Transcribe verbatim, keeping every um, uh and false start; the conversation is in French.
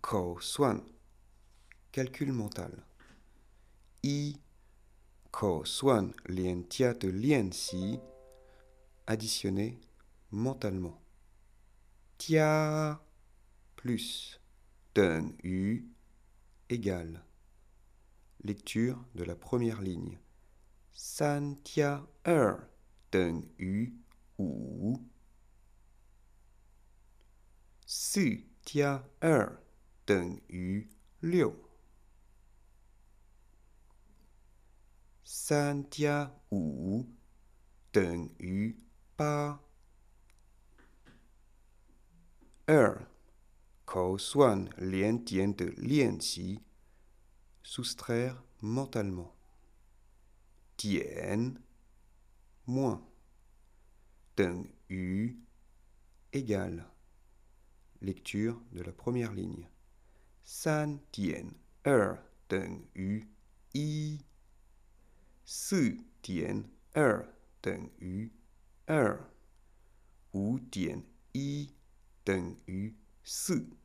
口算 calcul mental. 一口算连加的练习 additionner mentalement. 加 plus 等于 égal. Lecture de la première ligne. 三加二等于五。四加二等于六。三加五等于八。二口算连点的练习 soustraire mentalement. 点 moins 等于 égal. Lecture de la première ligne. 三点二等于一。四点二等于二。五点一等于四。